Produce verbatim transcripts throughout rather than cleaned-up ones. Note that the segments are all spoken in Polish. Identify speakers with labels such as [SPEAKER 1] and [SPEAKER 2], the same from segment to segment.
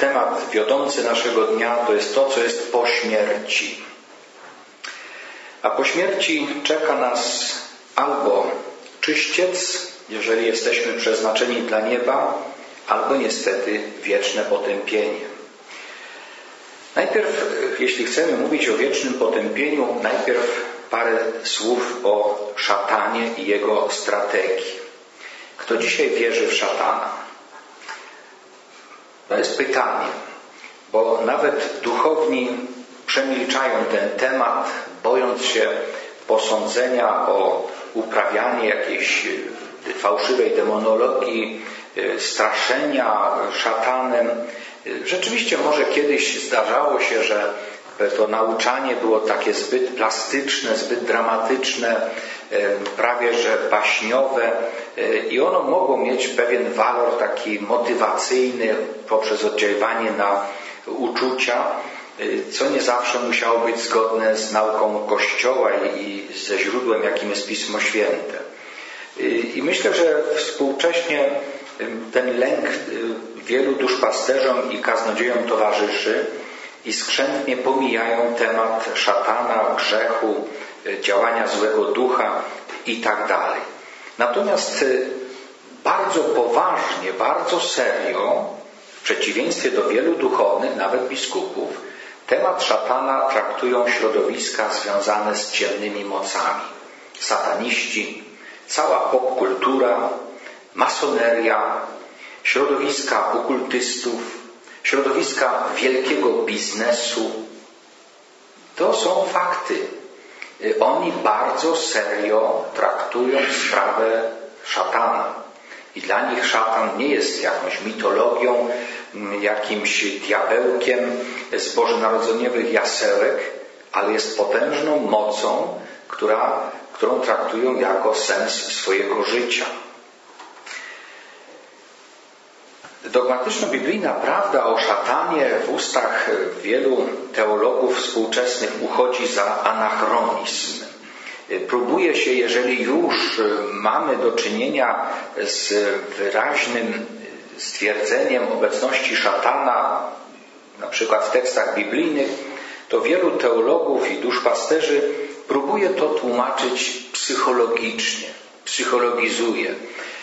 [SPEAKER 1] temat wiodący naszego dnia to jest to, co jest po śmierci. A po śmierci czeka nas albo czyściec, jeżeli jesteśmy przeznaczeni dla nieba, albo niestety wieczne potępienie. Najpierw, jeśli chcemy mówić o wiecznym potępieniu, najpierw parę słów o szatanie i jego strategii. Kto dzisiaj wierzy w szatana? To jest pytanie, bo nawet duchowni przemilczają ten temat, bojąc się posądzenia o uprawianie jakiejś fałszywej demonologii, straszenia szatanem. Rzeczywiście może kiedyś zdarzało się, że to nauczanie było takie zbyt plastyczne, zbyt dramatyczne, prawie że baśniowe i ono mogło mieć pewien walor taki motywacyjny poprzez oddziaływanie na uczucia, co nie zawsze musiało być zgodne z nauką Kościoła i ze źródłem, jakim jest Pismo Święte. I myślę, że współcześnie ten lęk wielu duszpasterzom i kaznodziejom towarzyszy i skrzętnie pomijają temat szatana, grzechu, działania złego ducha i tak dalej. Natomiast bardzo poważnie, bardzo serio, w przeciwieństwie do wielu duchownych, nawet biskupów, temat szatana traktują środowiska związane z ciemnymi mocami. Sataniści, cała popkultura, masoneria, środowiska okultystów, środowiska wielkiego biznesu. To są fakty. Oni bardzo serio traktują sprawę szatana. I dla nich szatan nie jest jakąś mitologią, jakimś diabełkiem z bożonarodzeniowych jasełek, ale jest potężną mocą, która, którą traktują jako sens swojego życia. Dogmatyczno-biblijna prawda o szatanie w ustach wielu teologów współczesnych uchodzi za anachronizm. Próbuje się, jeżeli już mamy do czynienia z wyraźnym stwierdzeniem obecności szatana, na przykład w tekstach biblijnych, to wielu teologów i duszpasterzy próbuje to tłumaczyć psychologicznie, psychologizuje.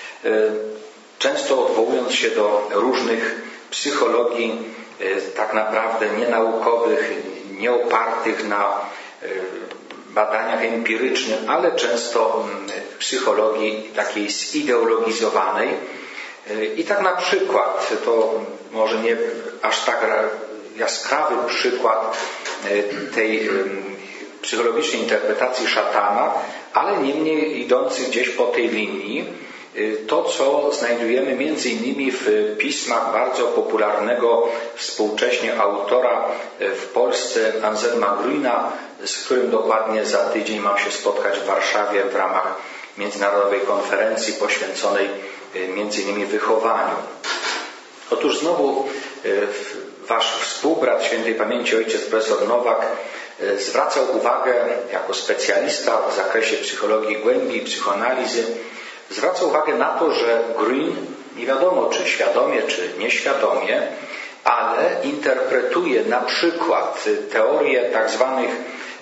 [SPEAKER 1] Często odwołując się do różnych psychologii tak naprawdę nienaukowych, nieopartych na badaniach empirycznych, ale często psychologii takiej zideologizowanej. I tak na przykład, to może nie aż tak jaskrawy przykład tej psychologicznej interpretacji szatana, ale niemniej idący gdzieś po tej linii, to, co znajdujemy między innymi w pismach bardzo popularnego współcześnie autora w Polsce, Anselma Grüna, z którym dokładnie za tydzień mam się spotkać w Warszawie w ramach międzynarodowej konferencji poświęconej między innymi wychowaniu. Otóż znowu wasz współbrat świętej pamięci ojciec profesor Nowak zwracał uwagę jako specjalista w zakresie psychologii głębi i psychoanalizy, zwraca uwagę na to, że Grün, nie wiadomo czy świadomie, czy nieświadomie, ale interpretuje na przykład teorię tak zwanych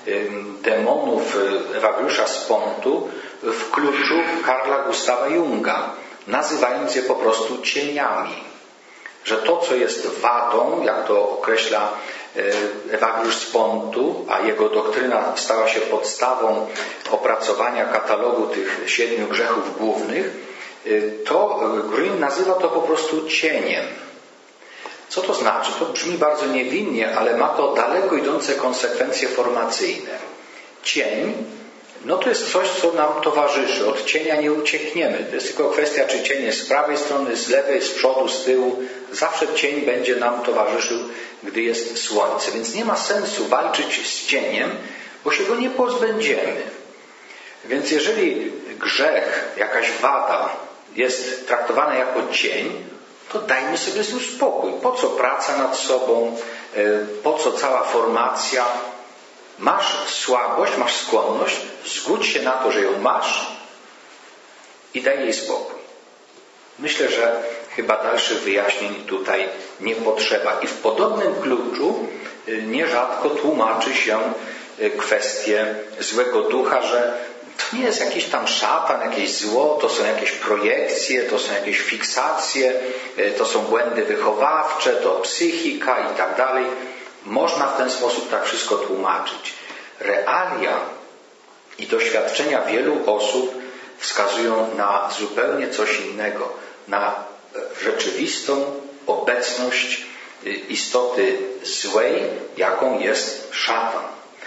[SPEAKER 1] demonów Evagriusza z Pontu w kluczu Carla Gustawa Junga, nazywając je po prostu cieniami. Że to, co jest wadą, jak to określa Evagriusz z Pontu, a jego doktryna stała się podstawą opracowania katalogu tych siedmiu grzechów głównych, to Grün nazywa to po prostu cieniem. Co to znaczy? To brzmi bardzo niewinnie, ale ma to daleko idące konsekwencje formacyjne. Cień, no to jest coś, co nam towarzyszy. Od cienia nie uciekniemy. To jest tylko kwestia, czy cień jest z prawej strony, z lewej, z przodu, z tyłu. Zawsze cień będzie nam towarzyszył, gdy jest słońce. Więc nie ma sensu walczyć z cieniem, bo się go nie pozbędziemy. Więc jeżeli grzech, jakaś wada jest traktowana jako cień, to dajmy sobie z tym spokój. Po co praca nad sobą? Po co cała formacja? Masz słabość, masz skłonność, zgódź się na to, że ją masz i daj jej spokój. Myślę, że chyba dalszych wyjaśnień tutaj nie potrzeba. I w podobnym kluczu nierzadko tłumaczy się kwestię złego ducha, że to nie jest jakiś tam szatan, jakieś zło, to są jakieś projekcje, to są jakieś fiksacje, to są błędy wychowawcze, to psychika i tak dalej. Można w ten sposób tak wszystko tłumaczyć. Realia i doświadczenia wielu osób wskazują na zupełnie coś innego, na rzeczywistą obecność istoty złej, jaką jest szatan.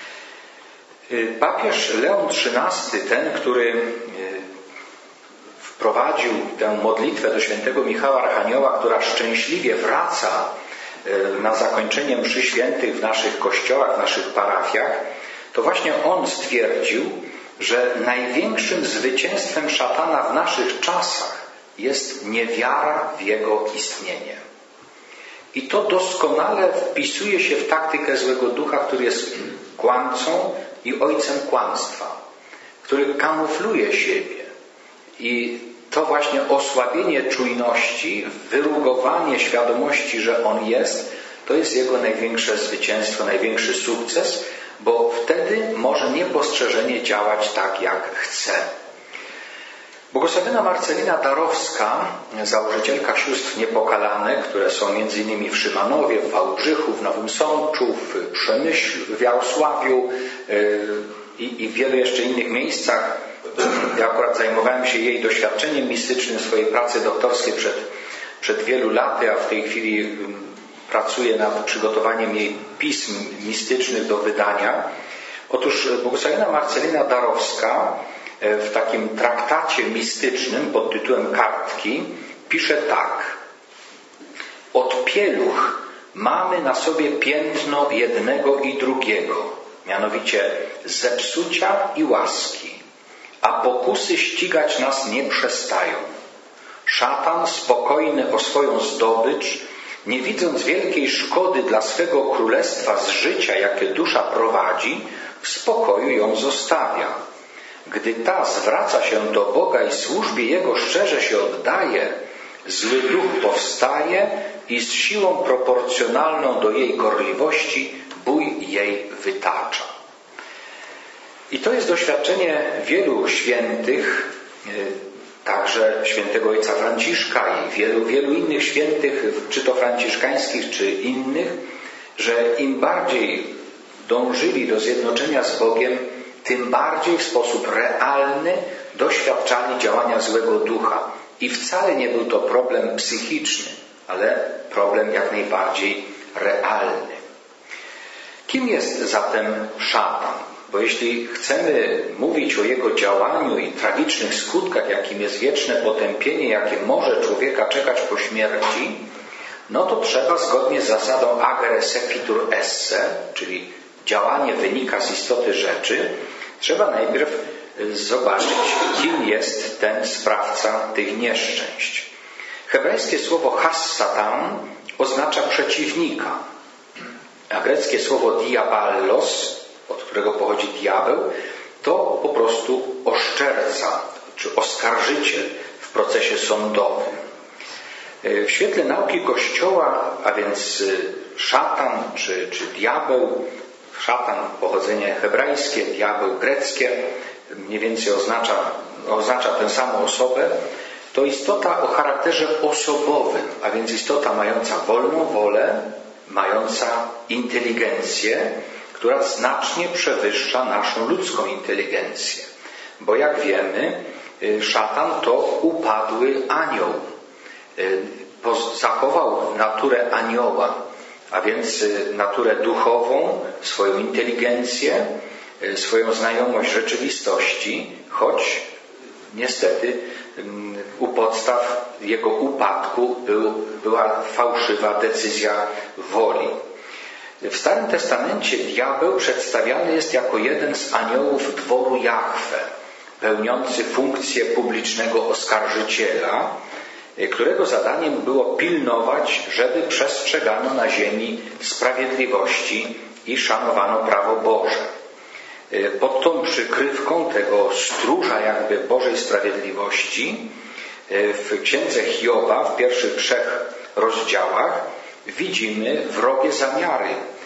[SPEAKER 1] Papież Leon trzynasty, ten, który wprowadził tę modlitwę do świętego Michała Archanioła, która szczęśliwie wraca na zakończenie mszy świętych w naszych kościołach, w naszych parafiach, to właśnie on stwierdził, że największym zwycięstwem szatana w naszych czasach jest niewiara w jego istnienie. I to doskonale wpisuje się w taktykę złego ducha, który jest kłamcą i ojcem kłamstwa, który kamufluje siebie. I to właśnie osłabienie czujności, wyrugowanie świadomości, że on jest, to jest jego największe zwycięstwo, największy sukces, bo wtedy może niepostrzeżenie działać tak, jak chce. Błogosławiona Marcelina Darowska, założycielka sióstr Niepokalanych, które są między innymi w Szymanowie, w Wałbrzychu, w Nowym Sączu, w Przemyślu, w Jarosławiu i, i w wielu jeszcze innych miejscach. Ja akurat zajmowałem się jej doświadczeniem mistycznym w swojej pracy doktorskiej przed, przed wielu laty, a w tej chwili pracuję nad przygotowaniem jej pism mistycznych do wydania. Otóż błogosławiona Marcelina Darowska w takim traktacie mistycznym pod tytułem Kartki pisze tak. Od pieluch mamy na sobie piętno jednego i drugiego, mianowicie zepsucia i łaski, a pokusy ścigać nas nie przestają. Szatan, spokojny o swoją zdobycz, nie widząc wielkiej szkody dla swego królestwa z życia, jakie dusza prowadzi, w spokoju ją zostawia. Gdy ta zwraca się do Boga i służbie Jego szczerze się oddaje, zły duch powstaje i z siłą proporcjonalną do jej gorliwości bój jej wytacza. I to jest doświadczenie wielu świętych, także świętego ojca Franciszka i wielu, wielu innych świętych, czy to franciszkańskich, czy innych, że im bardziej dążyli do zjednoczenia z Bogiem, tym bardziej w sposób realny doświadczali działania złego ducha. I wcale nie był to problem psychiczny, ale problem jak najbardziej realny. Kim jest zatem szatan? Bo jeśli chcemy mówić o jego działaniu i tragicznych skutkach, jakim jest wieczne potępienie, jakie może człowieka czekać po śmierci, no to trzeba zgodnie z zasadą agere sequitur esse, czyli działanie wynika z istoty rzeczy, trzeba najpierw zobaczyć, kim jest ten sprawca tych nieszczęść. Hebrajskie słowo hassatan oznacza przeciwnika, a greckie słowo diaballos, od którego pochodzi diabeł, to po prostu oszczerca, czy oskarżyciel w procesie sądowym. W świetle nauki Kościoła, a więc szatan czy, czy diabeł, szatan pochodzenie hebrajskie, diabeł greckie, mniej więcej oznacza, oznacza tę samą osobę, to istota o charakterze osobowym, a więc istota mająca wolną wolę, mająca inteligencję, która znacznie przewyższa naszą ludzką inteligencję. Bo jak wiemy, szatan to upadły anioł. Zachował naturę anioła, a więc naturę duchową, swoją inteligencję, swoją znajomość rzeczywistości, choć niestety u podstaw jego upadku był, była fałszywa decyzja woli. W Starym Testamencie diabeł przedstawiany jest jako jeden z aniołów dworu Jahwe, pełniący funkcję publicznego oskarżyciela, którego zadaniem było pilnować, żeby przestrzegano na ziemi sprawiedliwości i szanowano prawo Boże. Pod tą przykrywką tego stróża jakby Bożej sprawiedliwości W księdze Hioba, w pierwszych trzech rozdziałach, widzimy wrogie zamiary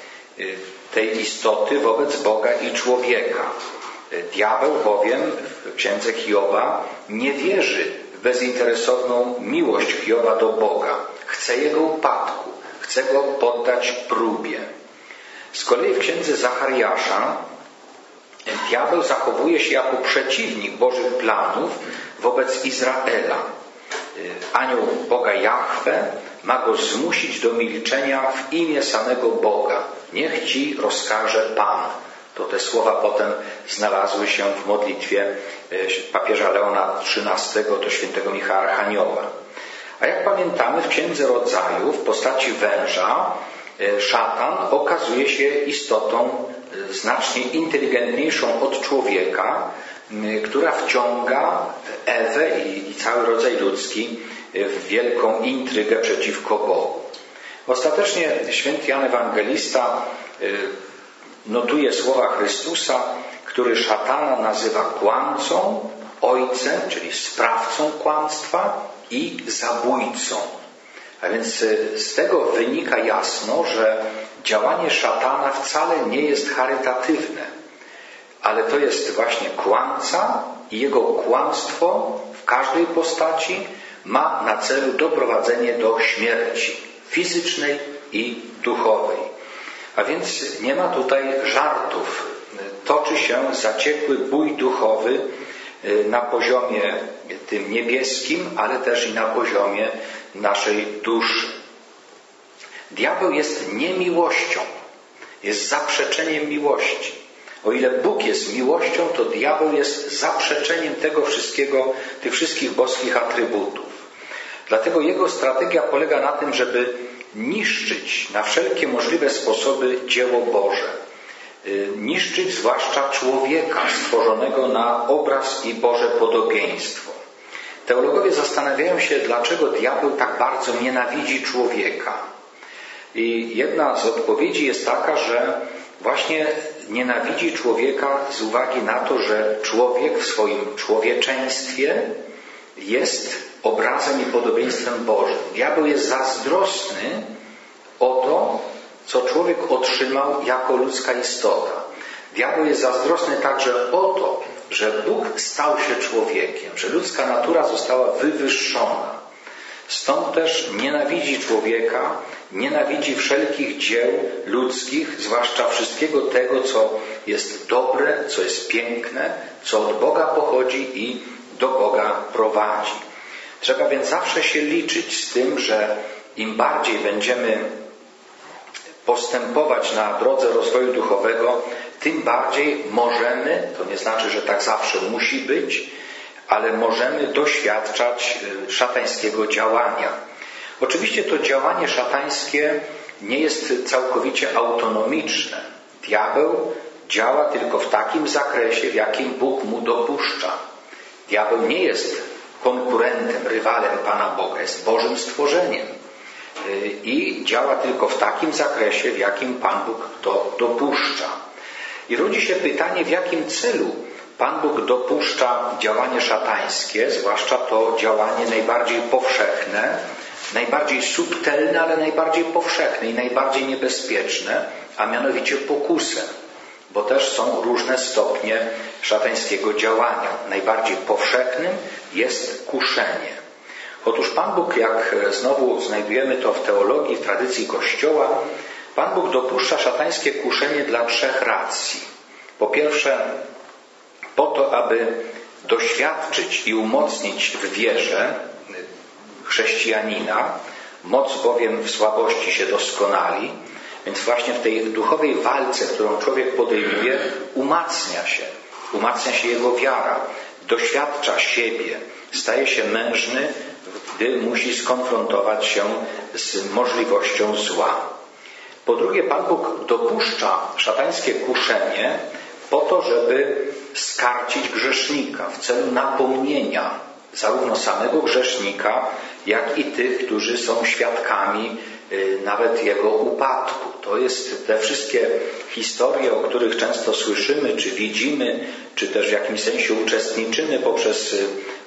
[SPEAKER 1] tej istoty wobec Boga i człowieka. Diabeł bowiem w księdze Hioba nie wierzy w bezinteresowną miłość Hioba do Boga. Chce jego upadku, chce go poddać próbie. Z kolei w księdze Zachariasza diabeł zachowuje się jako przeciwnik Bożych planów wobec Izraela. Anioł Boga Jahwe ma go zmusić do milczenia w imię samego Boga. Niech ci rozkaże Pan. To te słowa potem znalazły się w modlitwie papieża Leona trzynastego do świętego Michała Archanioła. A jak pamiętamy, w księdze Rodzaju w postaci węża szatan okazuje się istotą znacznie inteligentniejszą od człowieka, która wciąga Ewę i, i cały rodzaj ludzki w wielką intrygę przeciwko Bogu. Ostatecznie święty Jan Ewangelista notuje słowa Chrystusa, który szatana nazywa kłamcą, ojcem, czyli sprawcą kłamstwa i zabójcą. A więc z tego wynika jasno, że działanie szatana wcale nie jest charytatywne, ale to jest właśnie kłamca i jego kłamstwo w każdej postaci ma na celu doprowadzenie do śmierci fizycznej i duchowej. A więc nie ma tutaj żartów. Toczy się zaciekły bój duchowy na poziomie tym niebieskim, ale też i na poziomie naszej duszy. Diabeł jest niemiłością, jest zaprzeczeniem miłości. O ile Bóg jest miłością, to diabeł jest zaprzeczeniem tego wszystkiego, tych wszystkich boskich atrybutów. Dlatego jego strategia polega na tym, żeby niszczyć na wszelkie możliwe sposoby dzieło Boże. Niszczyć zwłaszcza człowieka stworzonego na obraz i Boże podobieństwo. Teologowie zastanawiają się, dlaczego diabeł tak bardzo nienawidzi człowieka. I jedna z odpowiedzi jest taka, że właśnie nienawidzi człowieka z uwagi na to, że człowiek w swoim człowieczeństwie jest obrazem i podobieństwem Bożym. Diabeł jest zazdrosny o to, co człowiek otrzymał jako ludzka istota. Diabeł jest zazdrosny także o to, że Bóg stał się człowiekiem, że ludzka natura została wywyższona. Stąd też nienawidzi człowieka, nienawidzi wszelkich dzieł ludzkich, zwłaszcza wszystkiego tego, co jest dobre, co jest piękne, co od Boga pochodzi i do Boga prowadzi. Trzeba więc zawsze się liczyć z tym, że im bardziej będziemy postępować na drodze rozwoju duchowego, tym bardziej możemy, to nie znaczy, że tak zawsze musi być, ale możemy doświadczać szatańskiego działania. Oczywiście to działanie szatańskie nie jest całkowicie autonomiczne. Diabeł działa tylko w takim zakresie, w jakim Bóg mu dopuszcza. Diabeł nie jest konkurentem, rywalem Pana Boga, jest Bożym stworzeniem. I działa tylko w takim zakresie, w jakim Pan Bóg to dopuszcza. I rodzi się pytanie, w jakim celu Pan Bóg dopuszcza działanie szatańskie, zwłaszcza to działanie najbardziej powszechne, najbardziej subtelne, ale najbardziej powszechne i najbardziej niebezpieczne, a mianowicie pokusę, bo też są różne stopnie szatańskiego działania. Najbardziej powszechnym jest kuszenie. Otóż Pan Bóg, jak znowu znajdujemy to w teologii, w tradycji Kościoła, Pan Bóg dopuszcza szatańskie kuszenie dla trzech racji. Po pierwsze, po to, aby doświadczyć i umocnić w wierze chrześcijanina, moc bowiem w słabości się doskonali, więc właśnie w tej duchowej walce, którą człowiek podejmuje, umacnia się, umacnia się jego wiara, doświadcza siebie, staje się mężny, gdy musi skonfrontować się z możliwością zła. Po drugie, Pan Bóg dopuszcza szatańskie kuszenie po to, żeby skarcić grzesznika w celu napomnienia zarówno samego grzesznika, jak i tych, którzy są świadkami nawet jego upadku. To jest te wszystkie historie, o których często słyszymy, czy widzimy, czy też w jakimś sensie uczestniczymy poprzez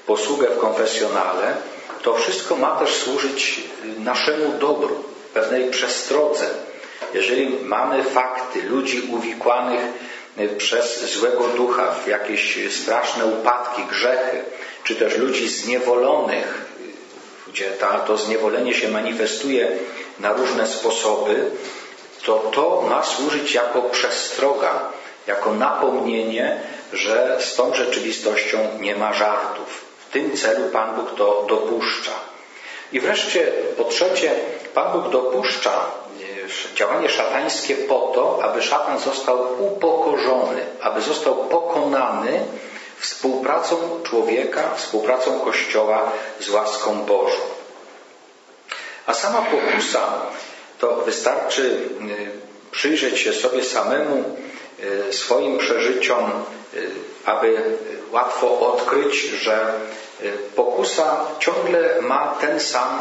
[SPEAKER 1] posługę w konfesjonale, to wszystko ma też służyć naszemu dobru, pewnej przestrodze. Jeżeli mamy fakty ludzi uwikłanych przez złego ducha w jakieś straszne upadki, grzechy, czy też ludzi zniewolonych, gdzie ta, to zniewolenie się manifestuje na różne sposoby, to to ma służyć jako przestroga, jako napomnienie, że z tą rzeczywistością nie ma żartów. W tym celu Pan Bóg to dopuszcza. I wreszcie po trzecie, Pan Bóg dopuszcza działanie szatańskie po to, aby szatan został upokorzony, aby został pokonany współpracą człowieka, współpracą Kościoła z łaską Bożą. A sama pokusa, to wystarczy przyjrzeć się sobie samemu, swoim przeżyciom, aby łatwo odkryć, że pokusa ciągle ma ten sam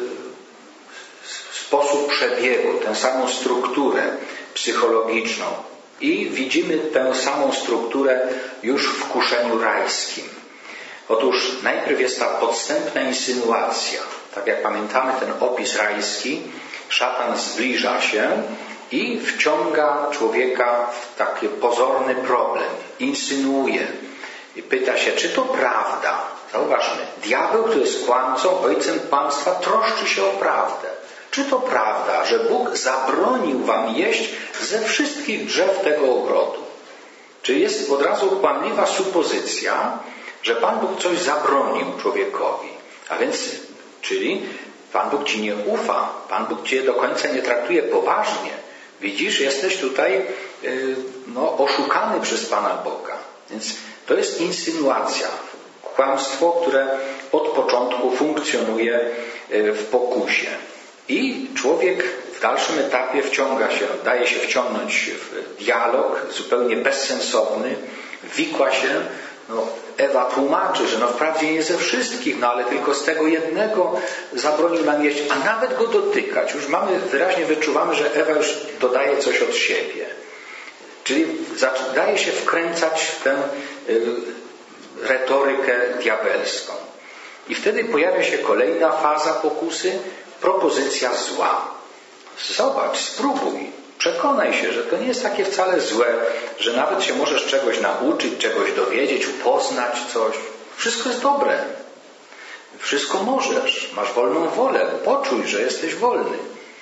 [SPEAKER 1] sposób przebiegu, tę samą strukturę psychologiczną. I widzimy tę samą strukturę już w kuszeniu rajskim. Otóż najpierw jest ta podstępna insynuacja. Tak jak pamiętamy ten opis rajski, szatan zbliża się i wciąga człowieka w taki pozorny problem. Insynuuje i pyta się, czy to prawda. Zauważmy, diabeł, który jest kłamcą, ojcem kłamstwa, troszczy się o prawdę. Czy to prawda, że Bóg zabronił wam jeść ze wszystkich drzew tego ogrodu? Czy jest od razu kłamliwa supozycja, że Pan Bóg coś zabronił człowiekowi? A więc, czyli Pan Bóg ci nie ufa, Pan Bóg cię do końca nie traktuje poważnie. Widzisz, jesteś tutaj yy, no, oszukany przez Pana Boga. Więc to jest insynuacja, kłamstwo, które od początku funkcjonuje yy, w pokusie. I człowiek w dalszym etapie wciąga się, daje się wciągnąć w dialog zupełnie bezsensowny, wikła się. No, Ewa tłumaczy, że no wprawdzie nie ze wszystkich, no ale tylko z tego jednego zabronił nam jeść, a nawet go dotykać. Już mamy, wyraźnie wyczuwamy, że Ewa już dodaje coś od siebie. Czyli daje się wkręcać w tę y, retorykę diabelską. I wtedy pojawia się kolejna faza pokusy, propozycja zła. Zobacz, spróbuj, przekonaj się, że to nie jest takie wcale złe, że nawet się możesz czegoś nauczyć, czegoś dowiedzieć, poznać coś. Wszystko jest dobre. Wszystko możesz. Masz wolną wolę. Poczuj, że jesteś wolny.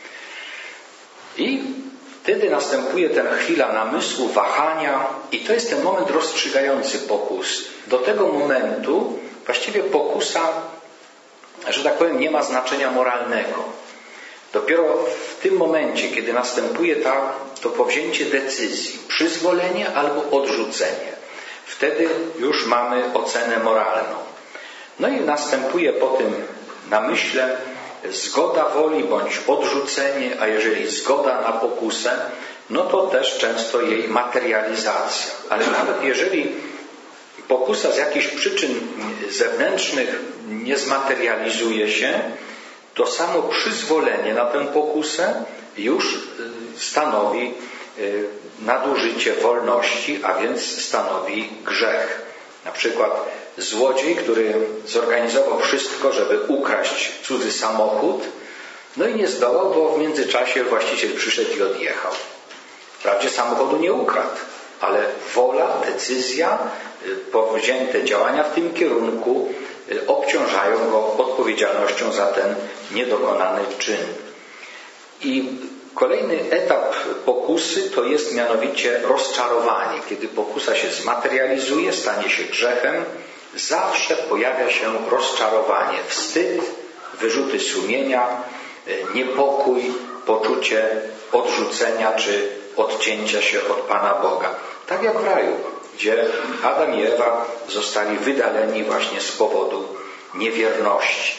[SPEAKER 1] I wtedy następuje ta chwila namysłu, wahania i to jest ten moment rozstrzygający pokusy. Do tego momentu właściwie pokusa, że tak powiem, nie ma znaczenia moralnego. Dopiero w tym momencie, kiedy następuje ta, to powzięcie decyzji, przyzwolenie albo odrzucenie, wtedy już mamy ocenę moralną. No i następuje po tym namyśle zgoda woli bądź odrzucenie, a jeżeli zgoda na pokusę, no to też często jej materializacja. Ale nawet jeżeli pokusa z jakichś przyczyn zewnętrznych nie zmaterializuje się, to samo przyzwolenie na tę pokusę już stanowi nadużycie wolności, a więc stanowi grzech. Na przykład złodziej, który zorganizował wszystko, żeby ukraść cudzy samochód, no i nie zdołał, bo w międzyczasie właściciel przyszedł i odjechał. Wprawdzie samochodu nie ukradł, ale wola, decyzja, powzięte działania w tym kierunku obciążają go odpowiedzialnością za ten niedokonany czyn. I kolejny etap pokusy to jest mianowicie rozczarowanie. Kiedy pokusa się zmaterializuje, stanie się grzechem, zawsze pojawia się rozczarowanie, wstyd, wyrzuty sumienia, niepokój, poczucie odrzucenia czy odcięcia się od Pana Boga. Tak jak w raju, gdzie Adam i Ewa zostali wydaleni właśnie z powodu niewierności.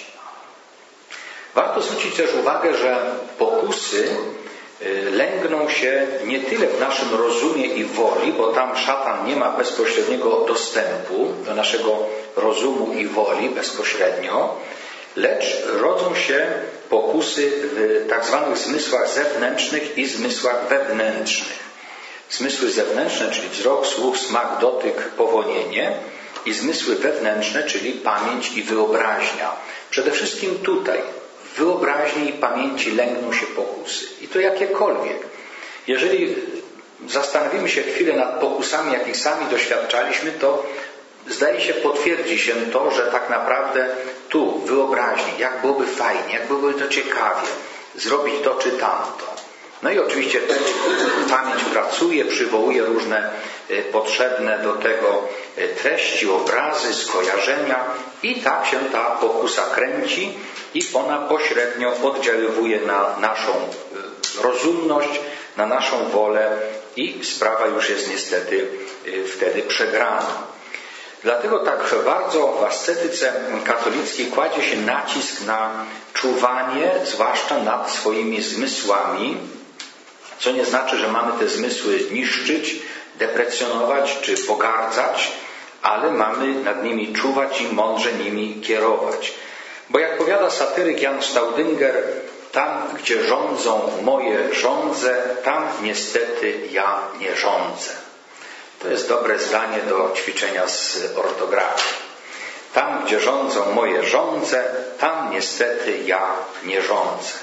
[SPEAKER 1] Warto zwrócić też uwagę, że pokusy lęgną się nie tyle w naszym rozumie i woli, bo tam szatan nie ma bezpośredniego dostępu do naszego rozumu i woli bezpośrednio, lecz rodzą się pokusy w tak zwanych zmysłach zewnętrznych i zmysłach wewnętrznych. Zmysły zewnętrzne, czyli wzrok, słuch, smak, dotyk, powonienie, i zmysły wewnętrzne, czyli pamięć i wyobraźnia. Przede wszystkim tutaj w wyobraźni i pamięci lęgną się pokusy. I to jakiekolwiek. Jeżeli zastanowimy się chwilę nad pokusami, jakich sami doświadczaliśmy, to zdaje się potwierdzi się to, że tak naprawdę tu w wyobraźni, jak byłoby fajnie, jak byłoby to ciekawie, zrobić to czy tamto. No i oczywiście pamięć pracuje, przywołuje różne potrzebne do tego treści, obrazy, skojarzenia i tak się ta pokusa kręci i ona pośrednio oddziaływuje na naszą rozumność, na naszą wolę i sprawa już jest niestety wtedy przegrana. Dlatego tak bardzo w ascetyce katolickiej kładzie się nacisk na czuwanie, zwłaszcza nad swoimi zmysłami, co nie znaczy, że mamy te zmysły niszczyć, deprecjonować czy pogardzać, ale mamy nad nimi czuwać i mądrze nimi kierować. Bo jak powiada satyryk Jan Staudinger, tam, gdzie rządzą moje żądze, tam niestety ja nie rządzę. To jest dobre zdanie do ćwiczenia z ortografii. Tam, gdzie rządzą moje żądze, tam niestety ja nie rządzę.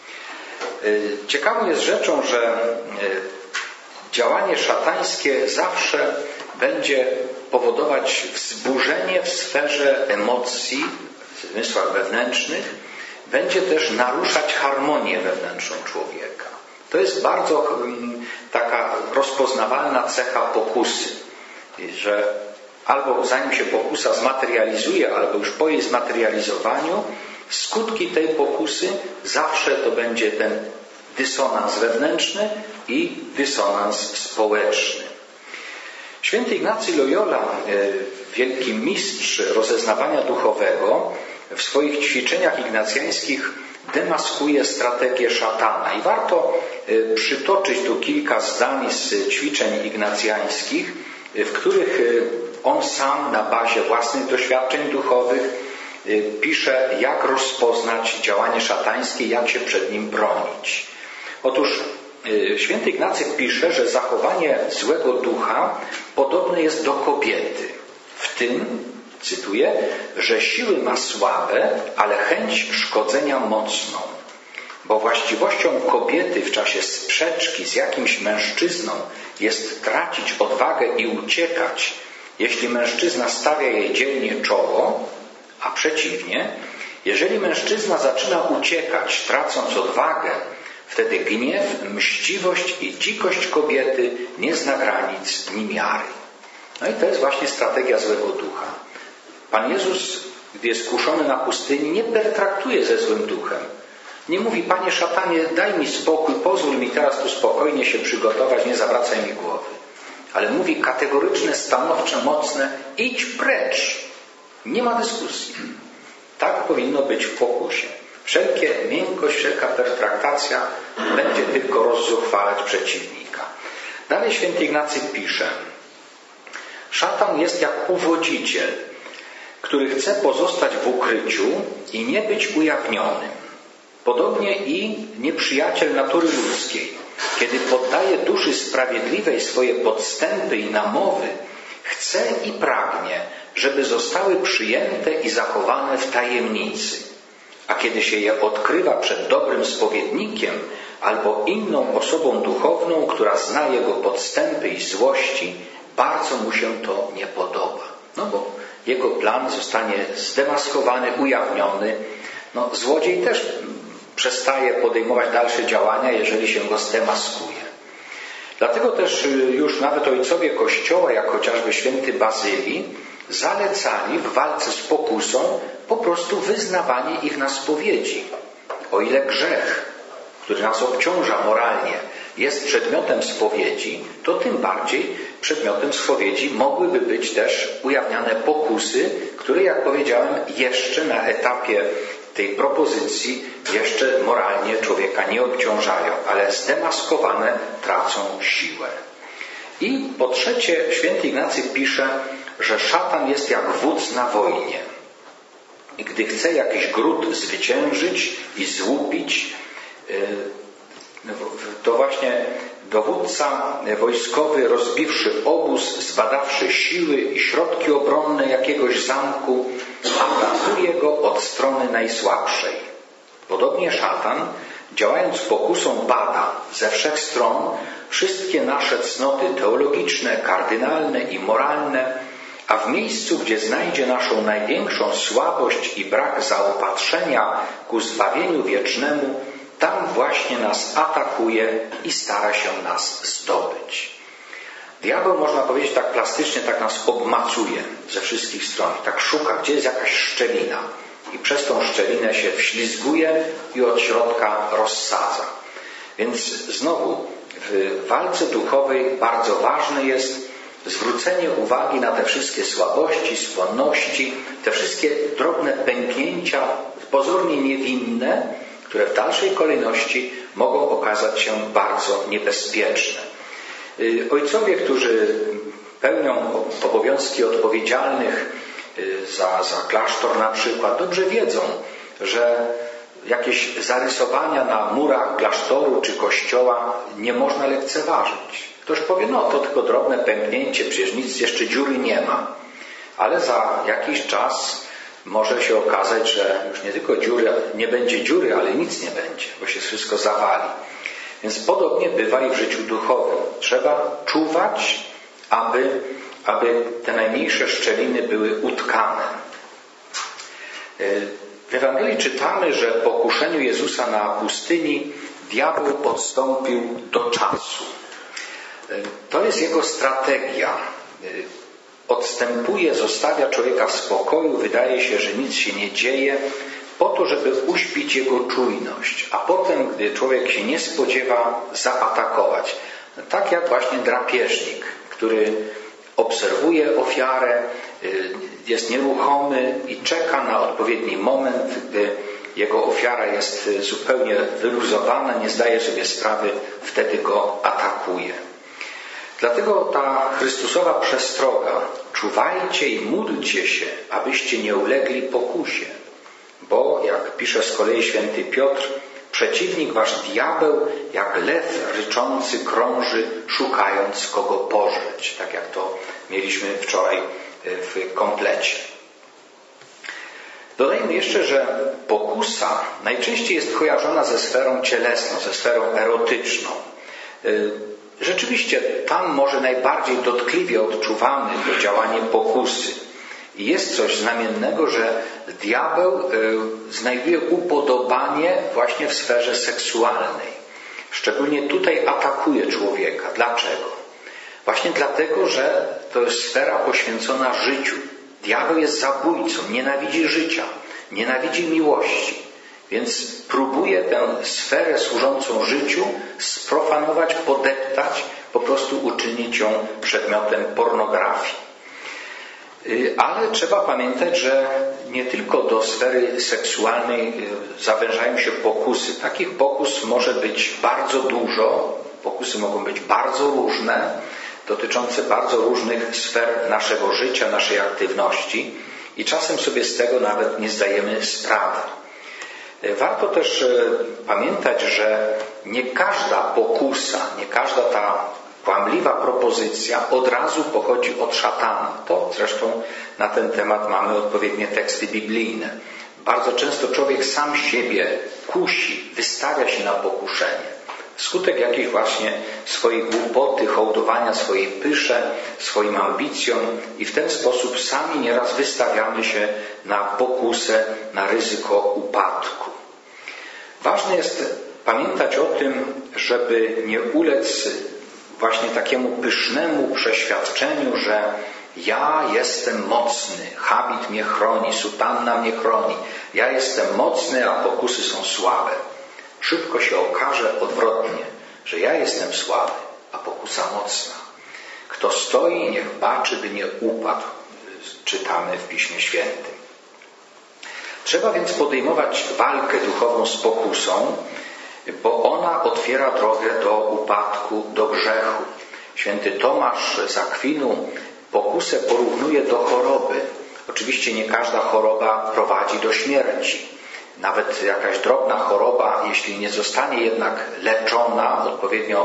[SPEAKER 1] Ciekawą jest rzeczą, że działanie szatańskie zawsze będzie powodować wzburzenie w sferze emocji, w zmysłach wewnętrznych, będzie też naruszać harmonię wewnętrzną człowieka. To jest bardzo taka rozpoznawalna cecha pokusy, że albo zanim się pokusa zmaterializuje, albo już po jej zmaterializowaniu, skutki tej pokusy zawsze to będzie ten dysonans wewnętrzny i dysonans społeczny. Święty Ignacy Loyola, wielki mistrz rozeznawania duchowego, w swoich ćwiczeniach ignacjańskich demaskuje strategię szatana. I warto przytoczyć tu kilka zdań z ćwiczeń ignacjańskich, w których on sam na bazie własnych doświadczeń duchowych pisze, jak rozpoznać działanie szatańskie, jak się przed nim bronić. Otóż święty Ignacy pisze, że zachowanie złego ducha podobne jest do kobiety. W tym, cytuję, że siły ma słabe, ale chęć szkodzenia mocną. Bo właściwością kobiety w czasie sprzeczki z jakimś mężczyzną jest tracić odwagę i uciekać, jeśli mężczyzna stawia jej dzielnie czoło, a przeciwnie, jeżeli mężczyzna zaczyna uciekać, tracąc odwagę, wtedy gniew, mściwość i dzikość kobiety nie zna granic ni miary. No i to jest właśnie strategia złego ducha. Pan Jezus, gdy jest kuszony na pustyni, nie pertraktuje ze złym duchem. Nie mówi, panie szatanie, daj mi spokój, pozwól mi teraz tu spokojnie się przygotować, nie zawracaj mi głowy. Ale mówi kategoryczne, stanowcze, mocne, idź precz. Nie ma dyskusji. Tak powinno być w pokusie. Wszelkie miękkość, wszelka pertraktacja będzie tylko rozzuchwalać przeciwnika. Dalej święty Ignacy pisze, szatan jest jak uwodziciel, który chce pozostać w ukryciu i nie być ujawnionym. Podobnie i nieprzyjaciel natury ludzkiej, kiedy poddaje duszy sprawiedliwej swoje podstępy i namowy, chce i pragnie, żeby zostały przyjęte i zachowane w tajemnicy. A kiedy się je odkrywa przed dobrym spowiednikiem albo inną osobą duchowną, która zna jego podstępy i złości, bardzo mu się to nie podoba. No bo jego plan zostanie zdemaskowany, ujawniony. No, złodziej też przestaje podejmować dalsze działania, jeżeli się go zdemaskuje. Dlatego też już nawet ojcowie Kościoła, jak chociażby święty Bazylii, zalecali w walce z pokusą po prostu wyznawanie ich na spowiedzi. O ile grzech, który nas obciąża moralnie, jest przedmiotem spowiedzi, to tym bardziej przedmiotem spowiedzi mogłyby być też ujawniane pokusy, które, jak powiedziałem, jeszcze na etapie tej propozycji jeszcze moralnie człowieka nie obciążają, ale zdemaskowane tracą siłę. I po trzecie święty Ignacy pisze, że szatan jest jak wódz na wojnie. I gdy chce jakiś gród zwyciężyć i złupić, to właśnie Dowódca wojskowy, rozbiwszy obóz, zbadawszy siły i środki obronne jakiegoś zamku, atakuje go od strony najsłabszej. Podobnie szatan, działając pokusą, bada ze wszech stron wszystkie nasze cnoty teologiczne, kardynalne i moralne, a w miejscu, gdzie znajdzie naszą największą słabość i brak zaopatrzenia ku zbawieniu wiecznemu, tam właśnie nas atakuje i stara się nas zdobyć. Diabeł, można powiedzieć tak plastycznie, tak nas obmacuje ze wszystkich stron. Tak szuka, gdzie jest jakaś szczelina. I przez tą szczelinę się wślizguje i od środka rozsadza. Więc znowu w walce duchowej bardzo ważne jest zwrócenie uwagi na te wszystkie słabości, skłonności, te wszystkie drobne pęknięcia, pozornie niewinne, które w dalszej kolejności mogą okazać się bardzo niebezpieczne. Ojcowie, którzy pełnią obowiązki odpowiedzialnych za, za klasztor na przykład, dobrze wiedzą, że jakieś zarysowania na murach klasztoru czy kościoła nie można lekceważyć. Ktoś powie, no to tylko drobne pęknięcie, przecież nic, jeszcze dziury nie ma. Ale za jakiś czas może się okazać, że już nie tylko dziury, nie będzie dziury, ale nic nie będzie, bo się wszystko zawali. Więc podobnie bywa i w życiu duchowym. Trzeba czuwać, aby, aby te najmniejsze szczeliny były utkane. W Ewangelii czytamy, że po kuszeniu Jezusa na pustyni diabeł podstąpił do czasu. To jest jego strategia. Odstępuje, zostawia człowieka w spokoju, wydaje się, że nic się nie dzieje, po to, żeby uśpić jego czujność, a potem, gdy człowiek się nie spodziewa, zaatakować. Tak jak właśnie drapieżnik, który obserwuje ofiarę, jest nieruchomy i czeka na odpowiedni moment, gdy jego ofiara jest zupełnie wyluzowana, nie zdaje sobie sprawy, wtedy go atakuje. Dlatego ta Chrystusowa przestroga: czuwajcie i módlcie się, abyście nie ulegli pokusie. Bo, jak pisze z kolei święty Piotr, przeciwnik wasz diabeł jak lew ryczący krąży, szukając kogo pożreć. Tak jak to mieliśmy wczoraj w komplecie. Dodajmy jeszcze, że pokusa najczęściej jest kojarzona ze sferą cielesną, ze sferą erotyczną. Rzeczywiście tam może najbardziej dotkliwie odczuwamy to działanie pokusy. I jest coś znamiennego, że diabeł znajduje upodobanie właśnie w sferze seksualnej. Szczególnie tutaj atakuje człowieka. Dlaczego? Właśnie dlatego, że to jest sfera poświęcona życiu. Diabeł jest zabójcą, nienawidzi życia, nienawidzi miłości. Więc próbuje tę sferę służącą życiu sprofanować, podeptać, po prostu uczynić ją przedmiotem pornografii. Ale trzeba pamiętać, że nie tylko do sfery seksualnej zawężają się pokusy. Takich pokus może być bardzo dużo. Pokusy mogą być bardzo różne, dotyczące bardzo różnych sfer naszego życia, naszej aktywności i czasem sobie z tego nawet nie zdajemy sprawy. Warto też pamiętać, że nie każda pokusa, nie każda ta kłamliwa propozycja od razu pochodzi od szatana. To zresztą na ten temat mamy odpowiednie teksty biblijne. Bardzo często człowiek sam siebie kusi, wystawia się na pokuszenie. Wskutek jakiejś właśnie swojej głupoty, hołdowania swojej pysze, swoim ambicjom i w ten sposób sami nieraz wystawiamy się na pokusę, na ryzyko upadku. Ważne jest pamiętać o tym, żeby nie ulec właśnie takiemu pysznemu przeświadczeniu, że ja jestem mocny, habit mnie chroni, sutanna mnie chroni, ja jestem mocny, a pokusy są słabe. Szybko się okaże odwrotnie, że ja jestem słaby, a pokusa mocna. Kto stoi, niech baczy, by nie upadł, czytamy w Piśmie Świętym. Trzeba więc podejmować walkę duchową z pokusą, bo ona otwiera drogę do upadku, do grzechu. Święty Tomasz z Akwinu pokusę porównuje do choroby. Oczywiście nie każda choroba prowadzi do śmierci. Nawet jakaś drobna choroba, jeśli nie zostanie jednak leczona, odpowiednio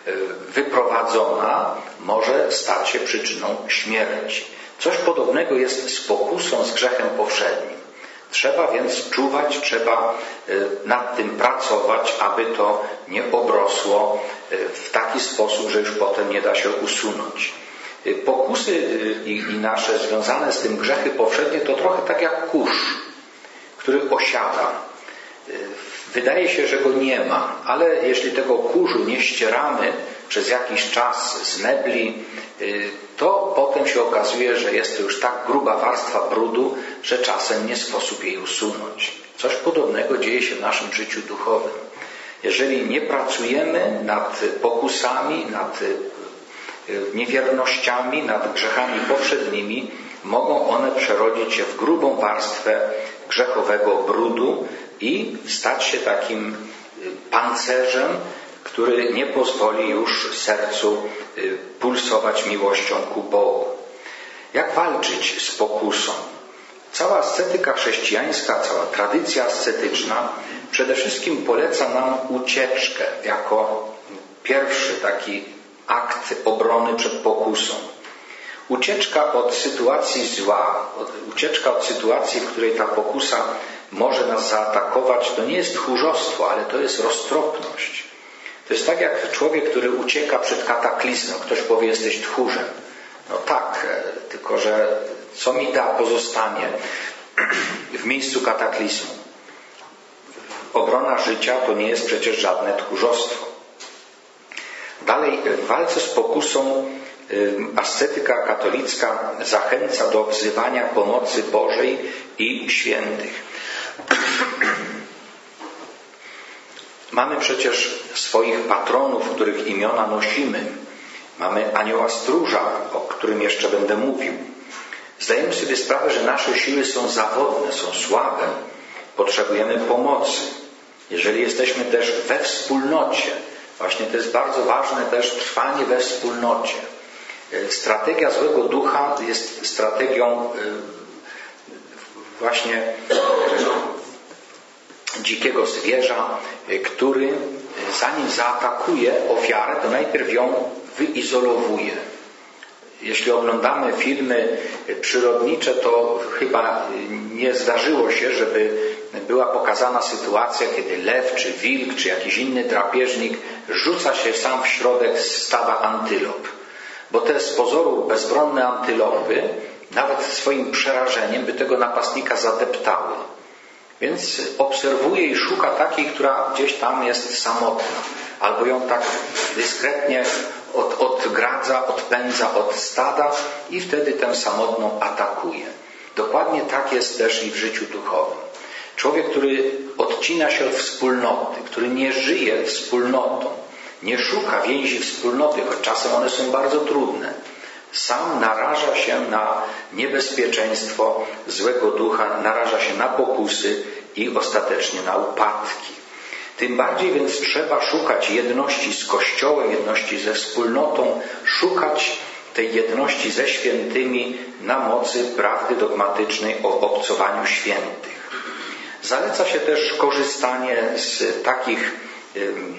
[SPEAKER 1] wyprowadzona, może stać się przyczyną śmierci. Coś podobnego jest z pokusą, z grzechem powszednim. Trzeba więc czuwać, trzeba nad tym pracować, aby to nie obrosło w taki sposób, że już potem nie da się usunąć. Pokusy i nasze związane z tym grzechy powszednie to trochę tak jak kurz, który osiada. Wydaje się, że go nie ma, ale jeśli tego kurzu nie ścieramy przez jakiś czas z mebli, to potem się okazuje, że jest to już tak gruba warstwa brudu, że czasem nie sposób jej usunąć. Coś podobnego dzieje się w naszym życiu duchowym. Jeżeli nie pracujemy nad pokusami, nad niewiernościami, nad grzechami powszednimi, mogą one przerodzić się w grubą warstwę grzechowego brudu i stać się takim pancerzem, który nie pozwoli już sercu pulsować miłością ku Bogu. Jak walczyć z pokusą? Cała ascetyka chrześcijańska, cała tradycja ascetyczna przede wszystkim poleca nam ucieczkę jako pierwszy taki akt obrony przed pokusą. Ucieczka od sytuacji zła, ucieczka od sytuacji, w której ta pokusa może nas zaatakować, to nie jest tchórzostwo, ale to jest roztropność. To jest tak jak człowiek, który ucieka przed kataklizmem. Ktoś powie, jesteś tchórzem. No tak, tylko że co mi da pozostanie w miejscu kataklizmu? Obrona życia to nie jest przecież żadne tchórzostwo. Dalej, w walce z pokusą ascetyka katolicka zachęca do wzywania pomocy Bożej i świętych. Mamy przecież swoich patronów, których imiona nosimy. Mamy anioła stróża, o którym jeszcze będę mówił. Zdajemy sobie sprawę, że nasze siły są zawodne, są słabe. Potrzebujemy pomocy. Jeżeli jesteśmy też we wspólnocie, właśnie to jest bardzo ważne też trwanie we wspólnocie. Strategia złego ducha jest strategią właśnie dzikiego zwierza, który zanim zaatakuje ofiarę, to najpierw ją wyizolowuje. Jeśli oglądamy filmy przyrodnicze, to chyba nie zdarzyło się, żeby była pokazana sytuacja, kiedy lew, czy wilk, czy jakiś inny drapieżnik rzuca się sam w środek stada antylop. Bo te z pozoru bezbronne antylopy nawet swoim przerażeniem by tego napastnika zadeptały. Więc obserwuje i szuka takiej, która gdzieś tam jest samotna. Albo ją tak dyskretnie od, odgradza, odpędza od stada i wtedy tę samotną atakuje. Dokładnie tak jest też i w życiu duchowym. Człowiek, który odcina się od wspólnoty, który nie żyje wspólnotą, nie szuka więzi wspólnoty, choć czasem one są bardzo trudne, sam naraża się na niebezpieczeństwo złego ducha, naraża się na pokusy i ostatecznie na upadki. Tym bardziej więc trzeba szukać jedności z Kościołem, jedności ze wspólnotą, szukać tej jedności ze świętymi na mocy prawdy dogmatycznej o obcowaniu świętych. Zaleca się też korzystanie z takich ym,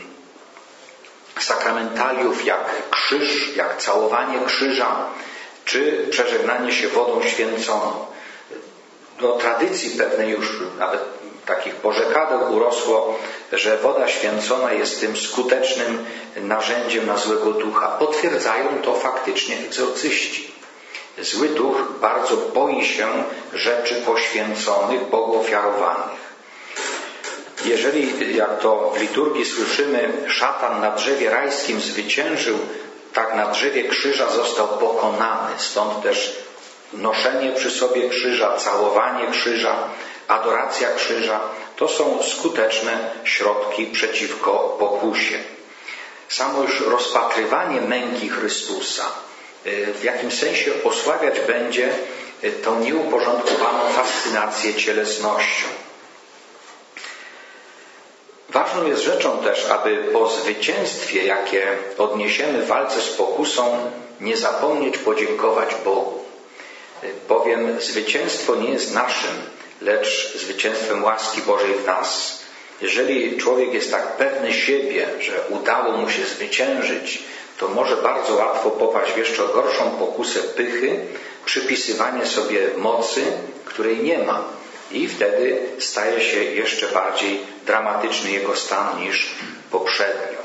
[SPEAKER 1] sakramentaliów jak krzyż, jak całowanie krzyża, czy przeżegnanie się wodą święconą. Do tradycji pewnej już nawet takich porzekadeł urosło, że woda święcona jest tym skutecznym narzędziem na złego ducha. Potwierdzają to faktycznie egzorcyści. Zły duch bardzo boi się rzeczy poświęconych, Bogu ofiarowanych. Jeżeli, jak to w liturgii słyszymy, szatan na drzewie rajskim zwyciężył, tak na drzewie krzyża został pokonany. Stąd też noszenie przy sobie krzyża, całowanie krzyża, adoracja krzyża to są skuteczne środki przeciwko pokusie. Samo już rozpatrywanie męki Chrystusa w jakimś sensie osłabiać będzie tą nieuporządkowaną fascynację cielesnością. Ważną jest rzeczą też, aby po zwycięstwie, jakie odniesiemy w walce z pokusą, nie zapomnieć podziękować Bogu. Bowiem zwycięstwo nie jest naszym, lecz zwycięstwem łaski Bożej w nas. Jeżeli człowiek jest tak pewny siebie, że udało mu się zwyciężyć, to może bardzo łatwo popaść w jeszcze gorszą pokusę pychy, przypisywanie sobie mocy, której nie ma. I wtedy staje się jeszcze bardziej dramatyczny jego stan niż poprzednio.